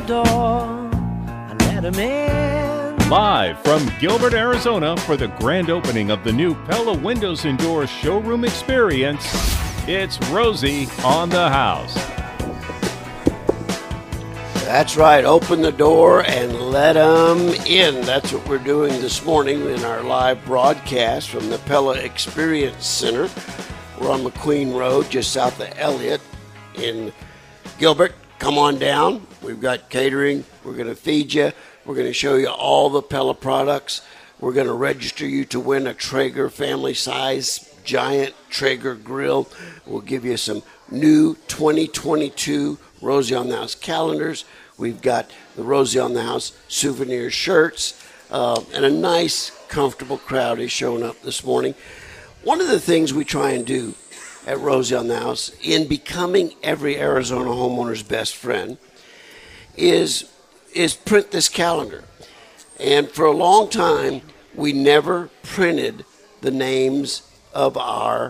door, I let him in. Live from Gilbert, Arizona for the grand opening of the new Pella Windows and Doors showroom experience, it's Rosie on the House. That's right. Open the door and let them in. That's what we're doing this morning in our live broadcast from the Pella Experience Center. We're on McQueen Road, just south of Elliott in Gilbert. Come on down. We've got catering. We're going to feed you. We're going to show you all the Pella products. We're going to register you to win a Traeger family-size giant Traeger grill. We'll give you some new 2022 Rosie on the House calendars. We've got the Rosie on the House souvenir shirts, and a nice, comfortable crowd is showing up this morning. One of the things we try and do at Rosie on the House in becoming every Arizona homeowner's best friend is print this calendar. And for a long time, we never printed the names of our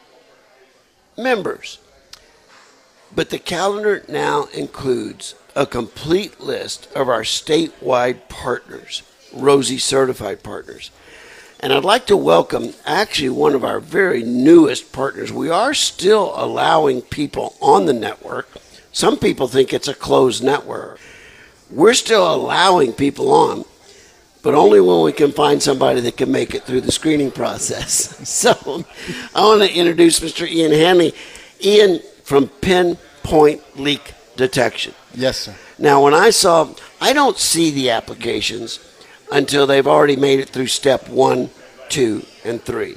members. But the calendar now includes a complete list of our statewide partners, Rosie certified partners. And I'd like to welcome actually one of our very newest partners. We are still allowing people on the network. Some people think it's a closed network. We're still allowing people on, but only when we can find somebody that can make it through the screening process. So I want to introduce Mr. Ian Hanley. Ian from Pinpoint Leak Detection. Yes, sir. Now, I don't see the applications until they've already made it through step 1, 2, and 3.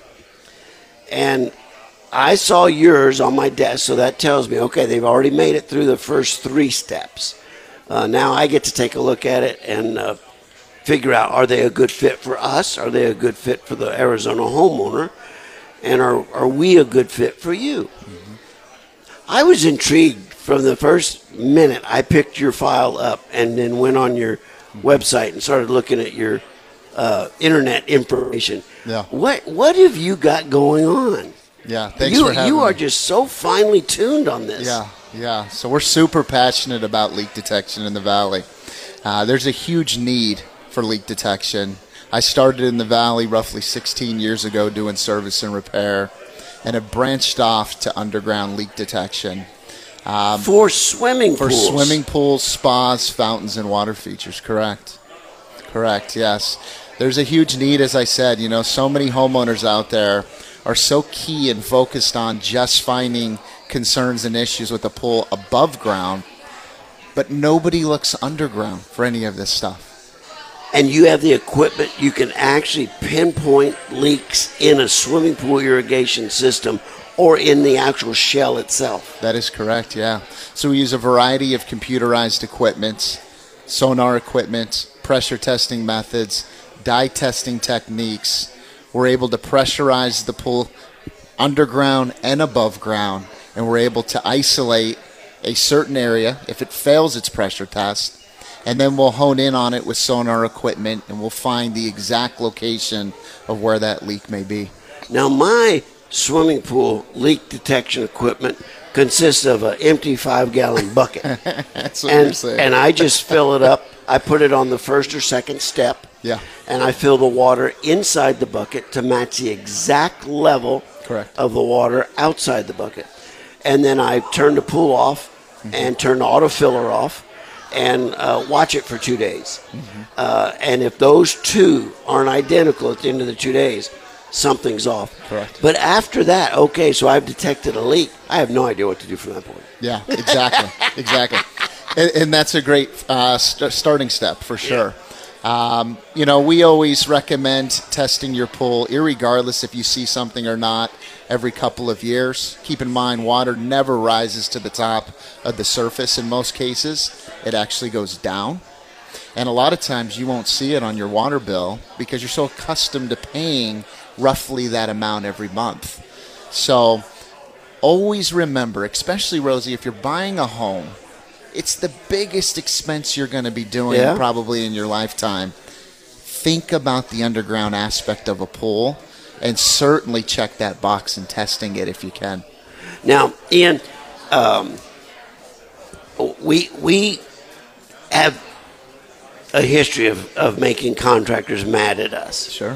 And I saw yours on my desk, so that tells me, okay, they've already made it through the first 3 steps. Now I get to take a look at it and figure out, are they a good fit for us? Are they a good fit for the Arizona homeowner? And are we a good fit for you? Mm-hmm. I was intrigued from the first minute I picked your file up and then went on your website and started looking at your internet information. Yeah. What have you got going on? Yeah, thanks for having me. You are just so finely tuned on this. Yeah. So we're super passionate about leak detection in the Valley. There's a huge need for leak detection. I started in the Valley roughly 16 years ago doing service and repair, and have branched off to underground leak detection. For swimming pools? For swimming pools, spas, fountains, and water features, correct, yes. There's a huge need, as I said. So many homeowners out there are so key and focused on just finding concerns and issues with the pool above ground, but nobody looks underground for any of this stuff. And you have the equipment, you can actually pinpoint leaks in a swimming pool irrigation system or in the actual shell itself. That is correct, yeah. So we use a variety of computerized equipment, sonar equipment, pressure testing methods, dye testing techniques. We're able to pressurize the pool underground and above ground, and we're able to isolate a certain area if it fails its pressure test, and then we'll hone in on it with sonar equipment, and we'll find the exact location of where that leak may be. Now, my swimming pool leak detection equipment consists of an empty 5-gallon bucket. That's what you're saying. And I just fill it up. I put it on the first or second step. Yeah. And I fill the water inside the bucket to match the exact level Correct. of the water outside the bucket. And then I turn the pool off and turn the auto filler off and watch it for 2 days. And if those two aren't identical at the end of the 2 days, something's off. Correct. But after that, okay, so I've detected a leak. I have no idea what to do from that point. Yeah, exactly. And that's a great starting step for sure. Yeah. We always recommend testing your pool, irregardless if you see something or not, every couple of years. Keep in mind, water never rises to the top of the surface in most cases. It actually goes down. And a lot of times you won't see it on your water bill because you're so accustomed to paying roughly that amount every month. So always remember, especially, Rosie, if you're buying a home, it's the biggest expense you're going to be doing probably in your lifetime. Think about the underground aspect of a pool and certainly check that box in testing it if you can. Now, Ian, we have a history of making contractors mad at us. Sure.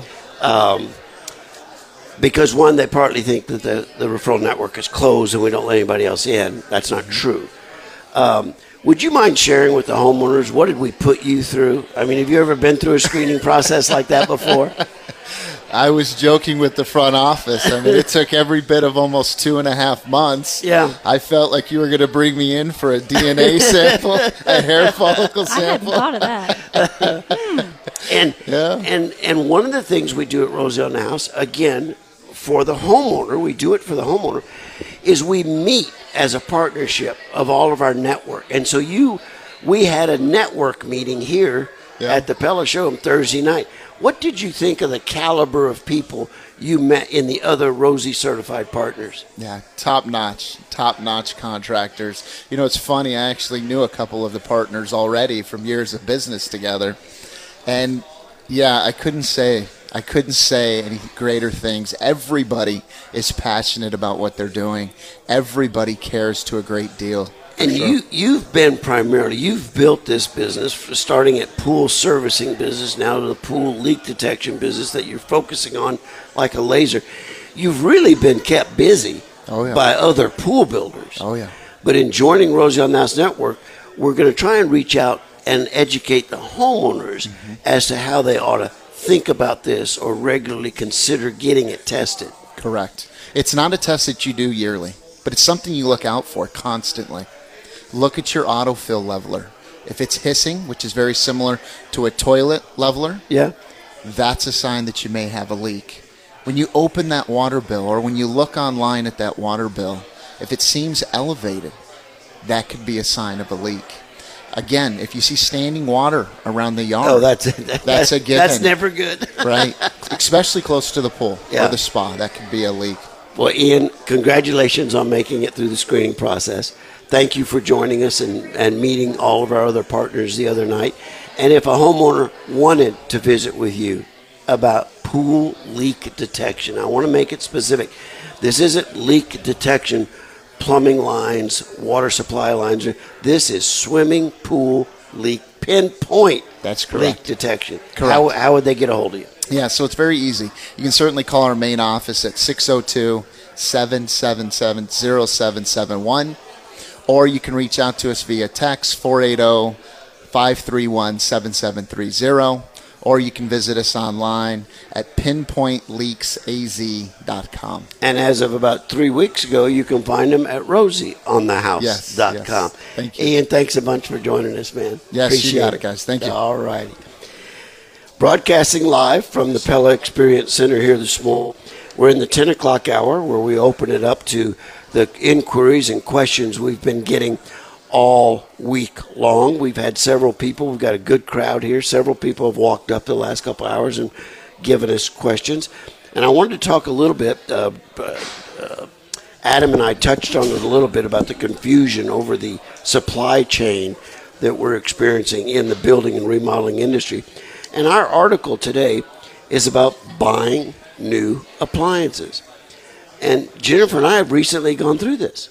Because, one, they partly think that the referral network is closed and we don't let anybody else in. That's not true. Would you mind sharing with the homeowners, what did we put you through? I mean, have you ever been through a screening process like that before? I was joking with the front office. I mean, it took every bit of almost 2.5 months. Yeah. I felt like you were going to bring me in for a DNA sample, a hair follicle I hadn't sample. thought of that. And one of the things we do at Rosie on the House, again, for the homeowner, we do it for the homeowner, is we meet as a partnership of all of our network. And so we had a network meeting here at the Pella Showroom Thursday night. What did you think of the caliber of people you met in the other Rosie certified partners? Yeah, top-notch contractors. You know, it's funny, I actually knew a couple of the partners already from years of business together. And, yeah, I couldn't say any greater things. Everybody is passionate about what they're doing. Everybody cares to a great deal. And you've built this business, starting at pool servicing business, now to the pool leak detection business that you're focusing on like a laser. You've really been kept busy by other pool builders. Oh, yeah. But in joining Rosie on the House Network, we're going to try and reach out and educate the homeowners as to how they ought to think about this or regularly consider getting it tested. Correct. It's not a test that you do yearly, but it's something you look out for constantly. Look at your autofill leveler. If it's hissing, which is very similar to a toilet leveler, that's a sign that you may have a leak. When you open that water bill or when you look online at that water bill, if it seems elevated, that could be a sign of a leak. Again, if you see standing water around the yard, that's a given. That's never good. Right? Especially close to the pool or the spa. That could be a leak. Well, Ian, congratulations on making it through the screening process. Thank you for joining us and meeting all of our other partners the other night. And if a homeowner wanted to visit with you about pool leak detection, I want to make it specific. This isn't leak detection, plumbing lines, water supply lines. This is swimming pool leak pinpoint. That's correct. Leak detection. Correct. How would they get a hold of you? Yeah, so it's very easy. You can certainly call our main office at 602-777-0771, or you can reach out to us via text 480-531-7730, or you can visit us online at pinpointleaksaz.com. And as of about 3 weeks ago, you can find them at rosieonthehouse.com. Yes. Thank you. Ian, thanks a bunch for joining us, man. Yes, Appreciate you got it, guys. Thank you. All righty. Broadcasting live from the Pella Experience Center here this morning. We're in the 10 o'clock hour where we open it up to the inquiries and questions we've been getting all week long. We've had several people. We've got a good crowd here. Several people have walked up the last couple hours and given us questions. And I wanted to talk a little bit, Adam and I touched on it a little bit about the confusion over the supply chain that we're experiencing in the building and remodeling industry. And our article today is about buying new appliances. And Jennifer and I have recently gone through this.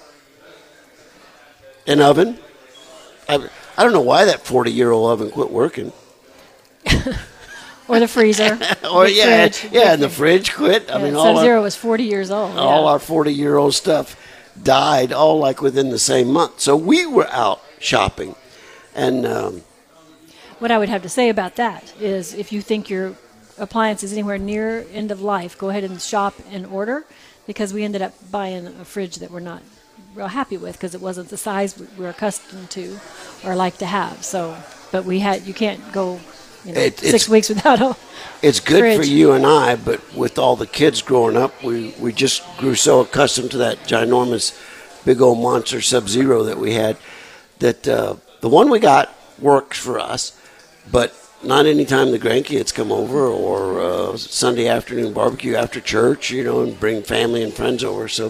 An oven. I don't know why that 40-year-old oven quit working. Or the freezer. Or the fridge. and the fridge quit. I mean, Sub-Zero was 40 years old. All our 40-year-old stuff died all like within the same month. So we were out shopping. And what I would have to say about that is if you think your appliance is anywhere near end of life, go ahead and shop and order, because we ended up buying a fridge that we're not real happy with because it wasn't the size we were accustomed to or like to have. So, but you can't go 6 weeks without a It's good fridge. for you and I, but with all the kids growing up, we just grew so accustomed to that ginormous big old monster Sub-Zero that we had that the one we got works for us, but not any time the grandkids come over or Sunday afternoon barbecue after church, and bring family and friends over. So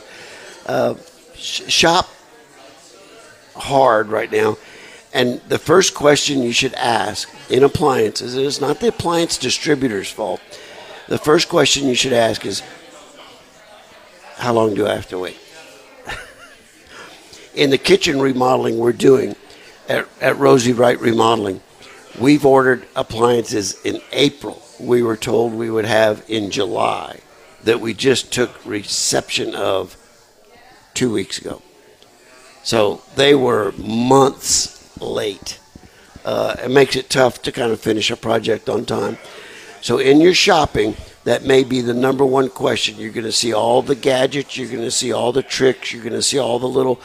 shop hard right now. And the first question you should ask in appliances, and it's not the appliance distributor's fault. The first question you should ask is, how long do I have to wait? In the kitchen remodeling we're doing, at Rosie Wright Remodeling, we've ordered appliances in April. We were told we would have in July, that we just took reception of 2 weeks ago. So they were months late. It makes it tough to kind of finish a project on time. So in your shopping, that may be the number one question. You're going to see all the gadgets. You're going to see all the tricks. You're going to see all the little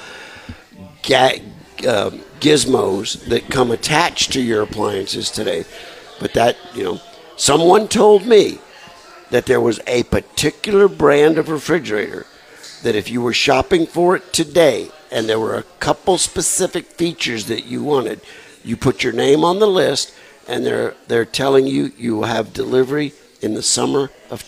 gizmos that come attached to your appliances today. But that, someone told me that there was a particular brand of refrigerator that if you were shopping for it today and there were a couple specific features that you wanted, you put your name on the list and they're telling you you will have delivery in the summer of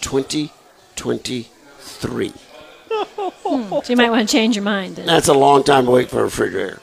2023. So you might want to change your mind. That's a long time to wait for a refrigerator.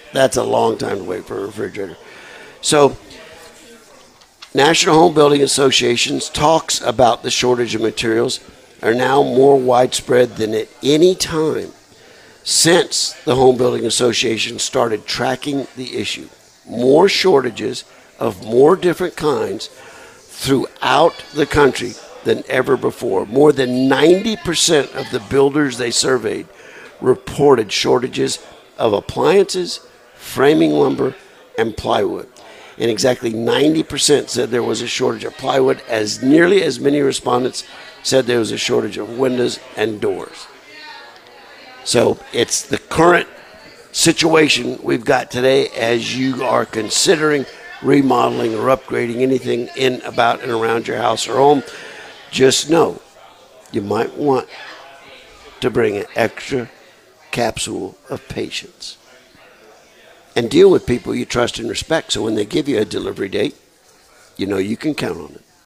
So National Home Building Associations talks about the shortage of materials are now more widespread than at any time since the Home Building Association started tracking the issue. More shortages of more different kinds throughout the country than ever before. More than 90% of the builders they surveyed reported shortages of appliances, framing lumber, and plywood. And exactly 90% said there was a shortage of plywood, as nearly as many respondents said there was a shortage of windows and doors. So it's the current situation we've got today as you are considering remodeling or upgrading anything in, about, and around your house or home. Just know you might want to bring an extra capsule of patience and deal with people you trust and respect, so when they give you a delivery date, you know you can count on it.